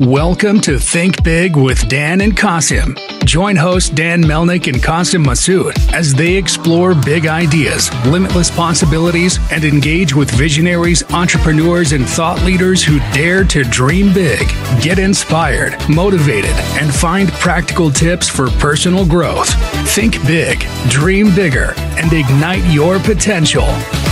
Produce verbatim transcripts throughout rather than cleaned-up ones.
Welcome to Think Big with Dan and Qasim. Join host Dan Melnick and Qasim Masood as they explore big ideas, limitless possibilities, and engage with visionaries, entrepreneurs, and thought leaders who dare to dream big, get inspired, motivated, and find practical tips for personal growth. Think big, dream bigger, and ignite your potential.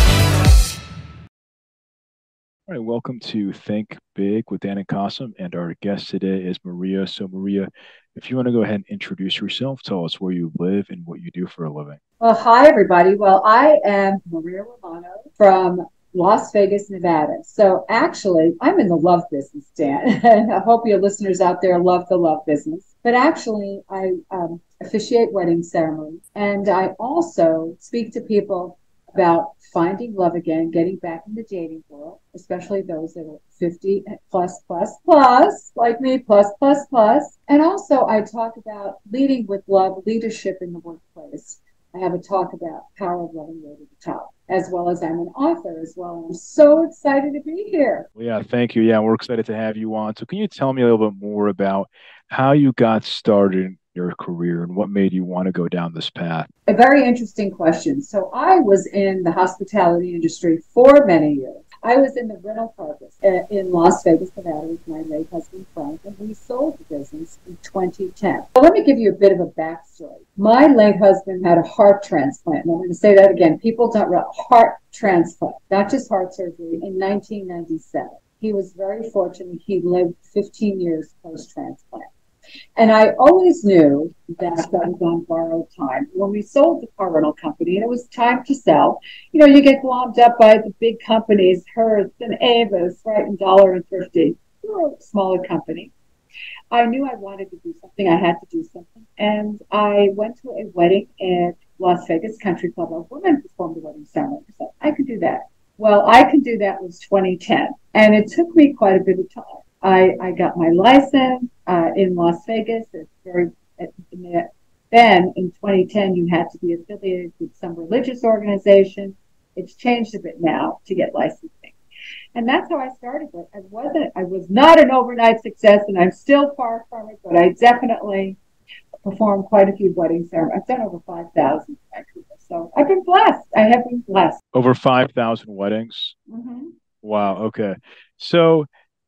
All right, welcome to Think Big with Dan and Qasim, and our guest today is Maria. So, Maria, if you want to go ahead and introduce yourself, tell us where you live and what you do for a living. Well, hi, everybody. Well, I am Maria Romano from Las Vegas, Nevada. So actually, I'm in the love business, Dan, and I hope your listeners out there love the love business. But actually, I um, officiate wedding ceremonies, and I also speak to people about finding love again, getting back in the dating world, especially those that are fifty plus, plus, plus, like me, plus, plus, plus. And also I talk about leading with love, leadership in the workplace. I have a talk about Power of Loving Way to the Top, as well as I'm an author as well. I'm so excited to be here. Well, yeah, thank you. Yeah, we're excited to have you on. So can you tell me a little bit more about how you got started in your career and what made you want to go down this path? A very interesting question. So I was in the hospitality industry for many years. I was in the rental car business in Las Vegas, Nevada with my late husband, Frank, and we sold the business in twenty ten. So let me give you a bit of a backstory. My late husband had a heart transplant, and I'm going to say that again. People don't realize heart transplant, not just heart surgery, in nineteen ninety-seven. He was very fortunate. He lived fifteen years post-transplant. And I always knew that that was on borrowed time. When we sold the car rental company and it was time to sell, you know, you get glommed up by the big companies, Hertz and Avis, right, and Dollar and Thrifty. We were a smaller company. I knew I wanted to do something. I had to do something. And I went to a wedding at Las Vegas Country Club. A woman performed the wedding ceremony. So I could do that. Well, I could do that was twenty ten. And it took me quite a bit of time. I, I got my license uh, in Las Vegas. It's very then in twenty ten you had to be affiliated with some religious organization. It's changed a bit now to get licensing, and that's how I started. But I wasn't. I was not an overnight success, and I'm still far from it. But I definitely performed quite a few wedding ceremonies. I've done over five thousand actually. So I've been blessed. I have been blessed. Over five thousand weddings. Mm-hmm. Wow. Okay. So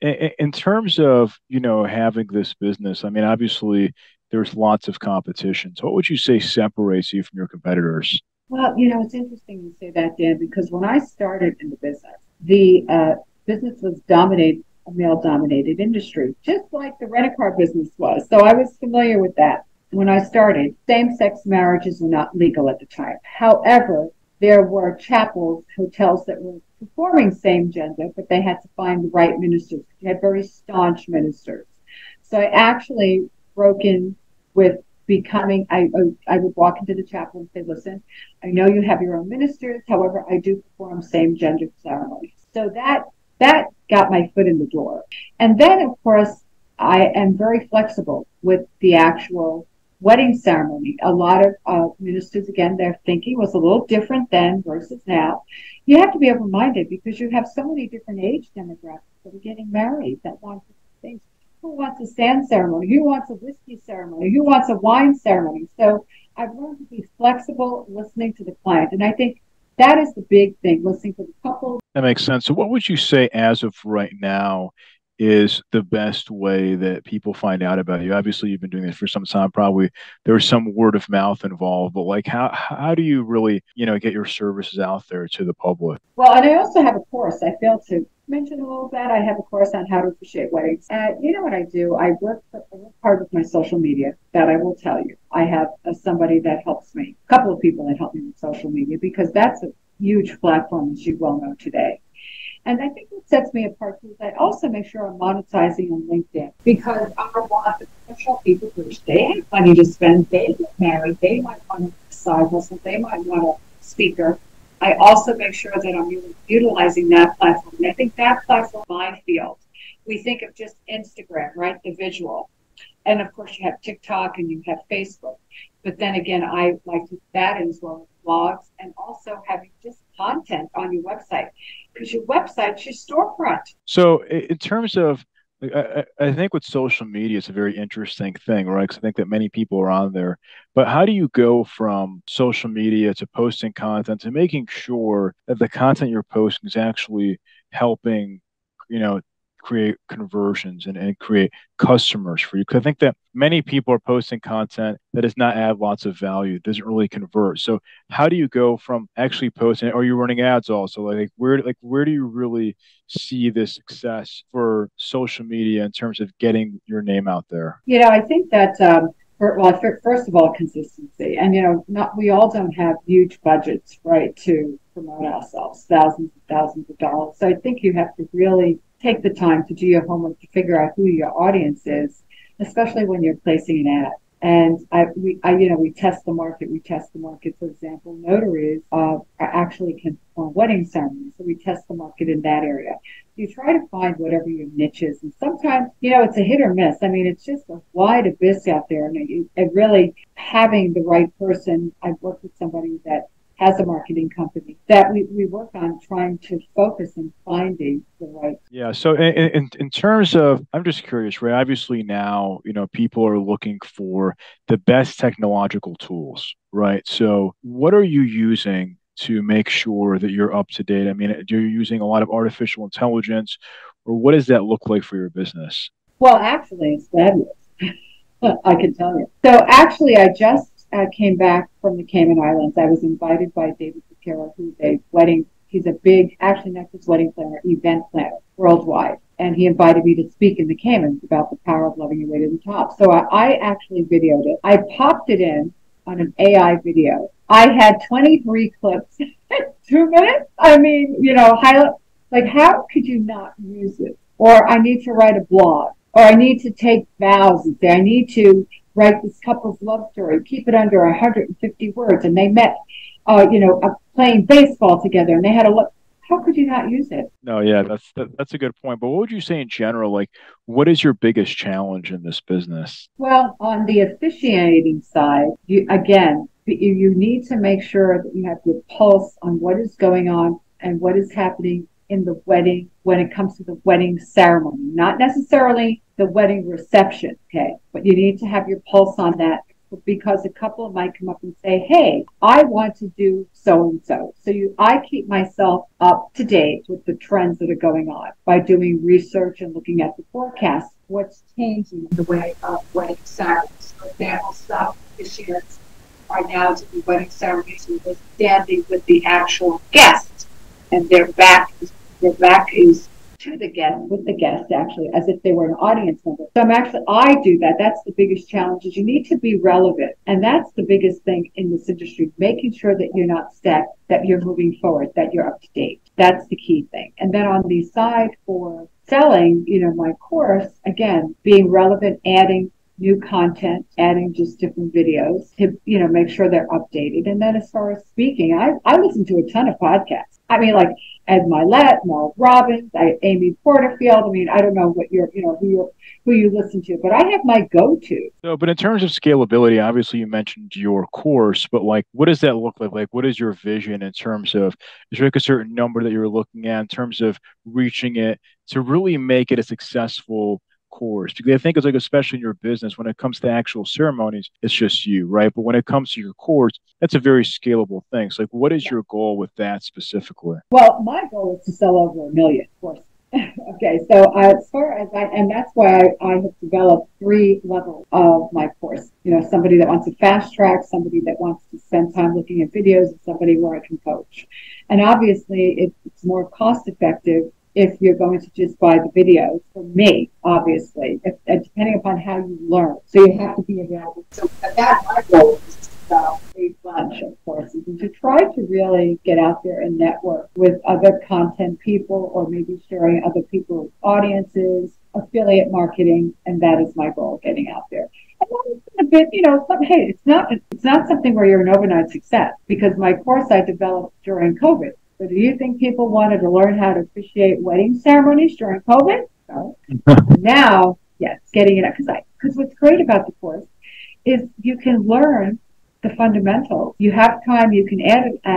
in terms of, you know, having this business, I mean, obviously there's lots of competition. So what would you say separates you from your competitors? Well, you know, it's interesting you say that, Dan, because when I started in the business, the uh, business was dominated, a male-dominated industry, just like the rent-a-car business was. So I was familiar with that. When I started, same-sex marriages were not legal at the time. However, there were chapels, hotels that were performing same gender, but they had to find the right ministers. You had very staunch ministers. So I actually broke in with becoming, I, I would walk into the chapel and say, listen, I know you have your own ministers. However, I do perform same gender ceremonies. So that, that got my foot in the door. And then, of course, I am very flexible with the actual wedding ceremony. A lot of uh, ministers, again, their thinking was a little different then versus now. You have to be open-minded because you have so many different age demographics that are getting married that want things. Who wants a sand ceremony? Who wants a whiskey ceremony? Who wants a wine ceremony? So I've learned to be flexible, listening to the client. And I think that is the big thing, listening to the couple. That makes sense. So what would you say as of right now is the best way that people find out about you? Obviously, you've been doing this for some time. Probably there's some word of mouth involved, but like how how do you really, you know, get your services out there to the public? Well, and I also have a course. I failed to mention a little bit. I have a course on how to officiate weddings. Uh, you know what I do? I work, I work hard with my social media. That I will tell you. I have uh, somebody that helps me. A couple of people that help me with social media because that's a huge platform, as you well know today. And I think what sets me apart is I also make sure I'm monetizing on LinkedIn because I want the professional people, which they have money to spend, they get married, they might want a side hustle, they might want a speaker. I also make sure that I'm utilizing that platform. And I think that platform is my field. We think of just Instagram, right? The visual. And of course you have TikTok and you have Facebook. But then again, I like to that as well as blogs and also having just content on your website because your website's your storefront. So in terms of Like, I, I I think with social media, it's a very interesting thing, right? Because I think that many people are on there. But how do you go from social media to posting content to making sure that the content you're posting is actually helping, you know, create conversions and, and create customers for you? Because I think that many people are posting content that does not add lots of value, doesn't really convert. So how do you go from actually posting, or are you running ads also? Like where like where do you really see the success for social media in terms of getting your name out there? You know, I think that, um, for, well, fir- first of all, consistency. And, you know, not we all don't have huge budgets, right, to promote ourselves, thousands and thousands of dollars. So I think you have to really take the time to do your homework to figure out who your audience is, especially when you're placing an ad. And I, we, I, you know, we test the market. We test the market. For example, notaries uh, are actually can perform wedding ceremonies, so we test the market in that area. You try to find whatever your niche is, and sometimes, you know, it's a hit or miss. I mean, it's just a wide abyss out there, and it, it really having the right person. I've worked with somebody that has a marketing company that we, we work on trying to focus and finding the right. Yeah. So in, in in terms of, I'm just curious, right? Obviously now, you know, people are looking for the best technological tools, right? So what are you using to make sure that you're up to date? I mean, are you using a lot of artificial intelligence, or what does that look like for your business? Well, actually, it's fabulous. I can tell you. So actually, I just uh, came back from the Cayman Islands. I was invited by David Vaquero, who's a wedding, he's a big, actually not just wedding planner, event planner worldwide. And he invited me to speak in the Caymans about the power of loving your way to the top. So I, I actually videoed it. I popped it in on an A I video. I had twenty-three clips in two minutes. I mean, you know, highlight, like how could you not use it? Or I need to write a blog, or I need to take vows and say, I need to write this couple's love story, keep it under one hundred fifty words. And they met, uh, you know, uh, playing baseball together, and they had a look. How could you not use it? No, yeah, that's that, that's a good point. But what would you say in general? Like, what is your biggest challenge in this business? Well, on the officiating side, you, again, you, you need to make sure that you have your pulse on what is going on and what is happening in the wedding when it comes to the wedding ceremony, not necessarily the wedding reception, okay? But you need to have your pulse on that because a couple might come up and say, hey, I want to do so-and-so. So you, I keep myself up to date with the trends that are going on by doing research and looking at the forecast. What's changing in the way of wedding ceremonies? For example, some officiants are now to do wedding ceremonies where they're standing with the actual guest and their back is their back is to the guest, with the guest actually, as if they were an audience member. So I'm actually, I do that. That's the biggest challenge is you need to be relevant. And that's the biggest thing in this industry, making sure that you're not stuck, that you're moving forward, that you're up to date. That's the key thing. And then on the side for selling, you know, my course, again, being relevant, adding new content, adding just different videos to, you know, make sure they're updated. And then as far as speaking, I, I listen to a ton of podcasts. I mean, like Ed Milet, Mel Robbins, I, Amy Porterfield. I mean, I don't know what you're, you know, who you who you listen to, but I have my go-to. No, but in terms of scalability, obviously you mentioned your course, but like, what does that look like? Like, what is your vision in terms of, is there like a certain number that you're looking at in terms of reaching it to really make it a successful course? Because I think it's like, especially in your business, when it comes to actual ceremonies, it's just you, right? But when it comes to your course, that's a very scalable thing. So like, what is your goal with that specifically? Well, my goal is to sell over a million courses. Okay, so uh, as far as I, and that's why I, I have developed three levels of my course. You know, somebody that wants a fast track, somebody that wants to spend time looking at videos, and somebody where I can coach. And obviously, it, it's more cost effective if you're going to just buy the videos. For me, obviously, if, depending upon how you learn. So you have to be available. So that's my goal is to sell a bunch of courses and to try to really get out there and network with other content people or maybe sharing other people's audiences, affiliate marketing, and that is my goal, getting out there. And then a bit, you know, some, hey, it's not it's not something where you're an overnight success because my course I developed during COVID. So do you think people wanted to learn how to officiate wedding ceremonies during COVID? No. Now, yes, getting it up. Because because what's great about the course is you can learn the fundamentals. You have time, you can add it as a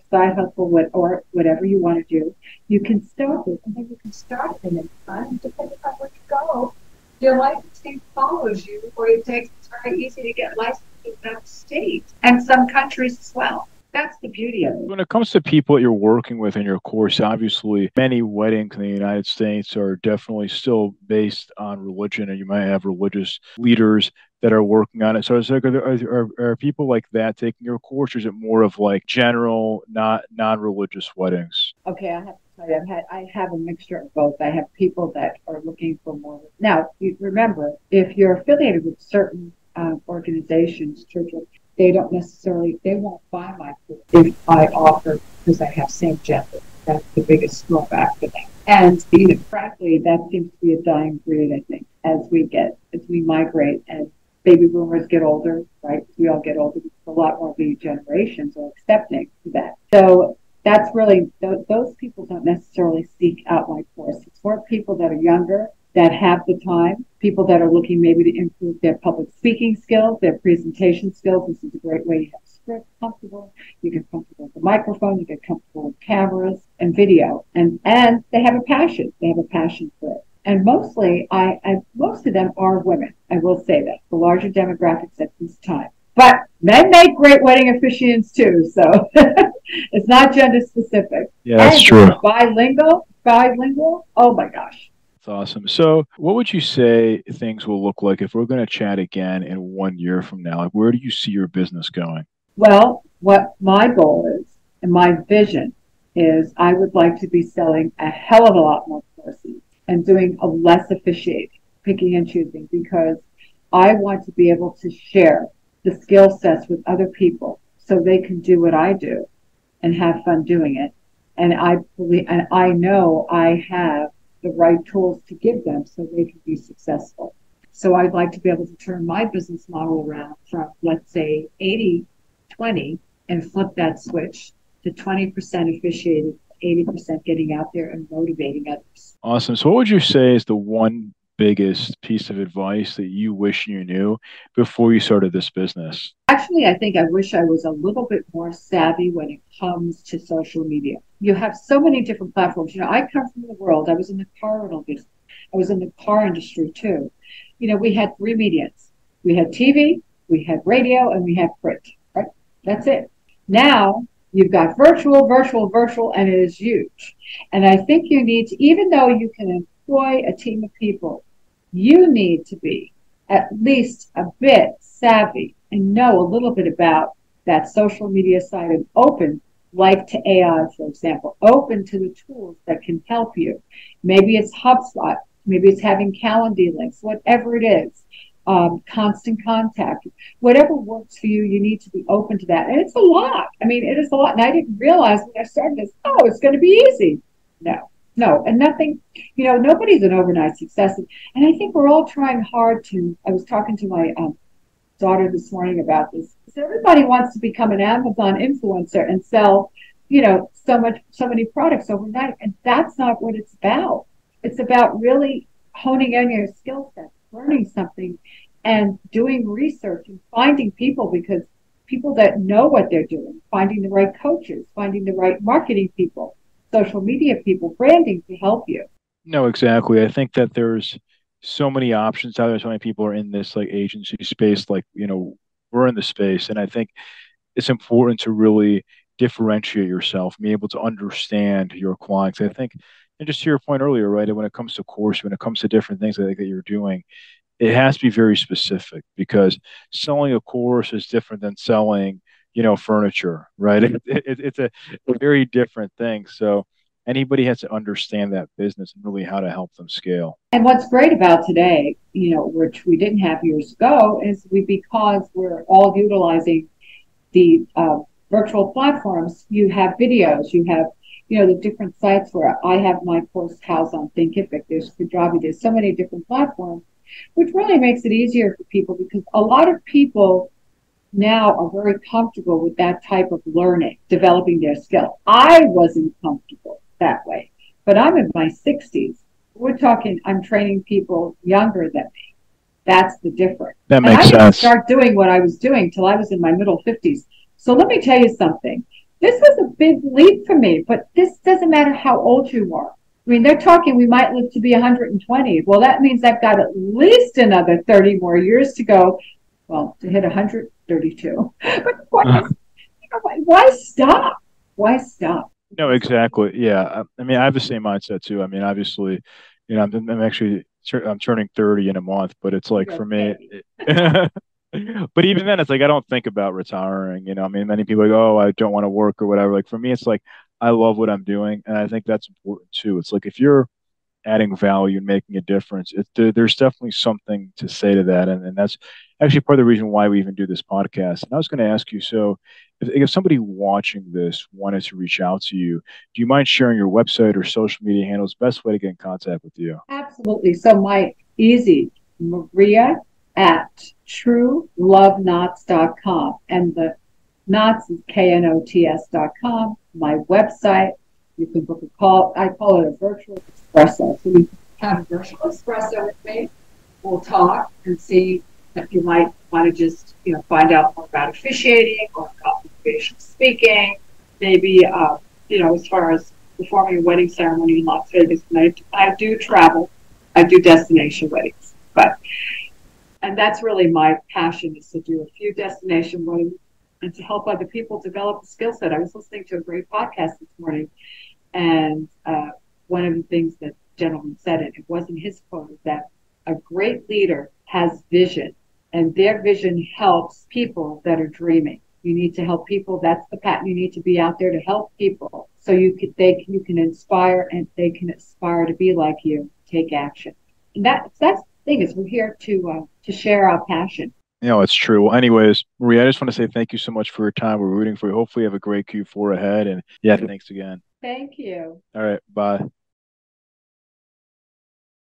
side hustle, what, or whatever you want to do, you can start it, and then you can start it, and then time, depending on where you go, your licensing follows you, or it takes, it's very easy to get licensed in that state, and some countries as well. That's the beauty of it. When it comes to people that you're working with in your course, obviously many weddings in the United States are definitely still based on religion, and you might have religious leaders that are working on it. So it's like, are, there, are, are people like that taking your course, or is it more of like general, not non-religious weddings? Okay, I have to tell you, I've had, I have a mixture of both. I have people that are looking for more. Now, you remember, if you're affiliated with certain uh, organizations, churches, they don't necessarily, they won't buy my course if I offer, because I have same gender. That's the biggest drawback for them. And, you know, frankly, that seems to be a dying breed, I think, as we get, as we migrate and baby boomers get older, right? We all get older. A lot more of the generations are accepting that. So that's really, th- those people don't necessarily seek out my course. It's for people that are younger, that have the time, people that are looking maybe to improve their public speaking skills, their presentation skills. This is a great way to have script comfortable. You get comfortable with the microphone, you get comfortable with cameras and video, and, and they have a passion. They have a passion for it. And mostly, I, I most of them are women. I will say that, the larger demographics at this time. But men make great wedding officiants too, so it's not gender specific. Yeah, that's and true. Bilingual, bilingual. Oh my gosh. That's awesome. So what would you say things will look like if we're going to chat again in one year from now? Like, where do you see your business going? Well, what my goal is and my vision is, I would like to be selling a hell of a lot more courses and doing a less officiating, picking and choosing, because I want to be able to share the skill sets with other people so they can do what I do and have fun doing it. And I believe, and I know I have the right tools to give them so they can be successful. So I'd like to be able to turn my business model around from, let's say, eighty twenty and flip that switch to twenty percent officiated, eighty percent getting out there and motivating others. Awesome. So what would you say is the one biggest piece of advice that you wish you knew before you started this business? Actually, I think I wish I was a little bit more savvy when it comes to social media. You have so many different platforms. You know, I come from the world. I was in the car rental business. I was in the car industry too. You know, we had three mediums. We had T V, we had radio, and we had print, right? That's it. Now you've got virtual, virtual, virtual, and it is huge. And I think you need to, even though you can employ a team of people, you need to be at least a bit savvy and know a little bit about that social media side and open, like to A I, for example, open to the tools that can help you. Maybe it's HubSpot, maybe it's having Calendly links, whatever it is, um, constant contact, whatever works for you, you need to be open to that. And it's a lot. I mean, it is a lot. And I didn't realize when I started this, oh, it's going to be easy. No. No, and nothing, you know, nobody's an overnight success. And I think we're all trying hard to, I was talking to my um, daughter this morning about this. So everybody wants to become an Amazon influencer and sell, you know, so much, so many products overnight. And that's not what it's about. It's about really honing in your skill set, learning something and doing research and finding people, because people that know what they're doing, finding the right coaches, finding the right marketing people, social media people, branding to help you. No, exactly. I think that there's so many options out there. So many people are in this like agency space, like, you know, we're in the space. And I think it's important to really differentiate yourself, be able to understand your clients. I think, and just to your point earlier, right, when it comes to course, when it comes to different things I think that you're doing, it has to be very specific, because selling a course is different than selling, you know, furniture, right? It, it, it's a, a very different thing. So anybody has to understand that business and really how to help them scale. And what's great about today, you know, which we didn't have years ago, is we, because we're all utilizing the uh, virtual platforms, you have videos, you have, you know, the different sites where I have my course housed on Thinkific, there's Kajabi, there's so many different platforms, which really makes it easier for people, because a lot of people now are very comfortable with that type of learning, developing their skill. I wasn't comfortable that way, but I'm in my sixties. We're talking, I'm training people younger than me. That's the difference. That and makes I didn't sense. start doing what I was doing till I was in my middle fifties. So let me tell you something. this was a big leap for me, but this doesn't matter how old you are. I mean, they're talking we might live to be one hundred twenty. Well, that means I've got at least another thirty more years to go, well, to hit one hundred thirty-two. But why, uh-huh. you know, why, why stop? Why stop? No, exactly. Yeah. I mean, I have the same mindset too. I mean, obviously, you know, I'm, I'm actually, I'm turning thirty in a month, but it's like for me, it, but even then it's like, I don't think about retiring, you know, I mean, many people are like, oh, I don't want to work or whatever. Like for me, it's like, I love what I'm doing. And I think that's important too. It's like, if you're adding value and making a difference, it, there, there's definitely something to say to that. And, and that's actually part of the reason why we even do this podcast. And I was going to ask you, so if, if somebody watching this wanted to reach out to you, do you mind sharing your website or social media handles, best way to get in contact with you? Absolutely. So my easy, Maria at true love knots dot com. And the Knots is K N O T S dot com. My website, you can book a call. I call it a virtual espresso. So you have a virtual espresso with me. We'll talk and see if you might want to just, you know, find out more about officiating or about motivational speaking. Maybe, uh, you know, as far as performing a wedding ceremony in Las Vegas. And I, I do travel. I do destination weddings. But, and that's really my passion, is to do a few destination weddings and to help other people develop a skill set. I was listening to a great podcast this morning, and uh, one of the things that the gentleman said, and it wasn't his quote, is that a great leader has vision, and their vision helps people that are dreaming. You need to help people. That's the pattern. You need to be out there to help people, so you can they you can inspire, and they can aspire to be like you. Take action, and that that's the thing, is we're here to uh, to share our passion. You know, it's true. Well, anyways, Maria, I just want to say thank you so much for your time. We're rooting for you. Hopefully you have a great Q four ahead. And yeah, thanks again. Thank you. All right. Bye.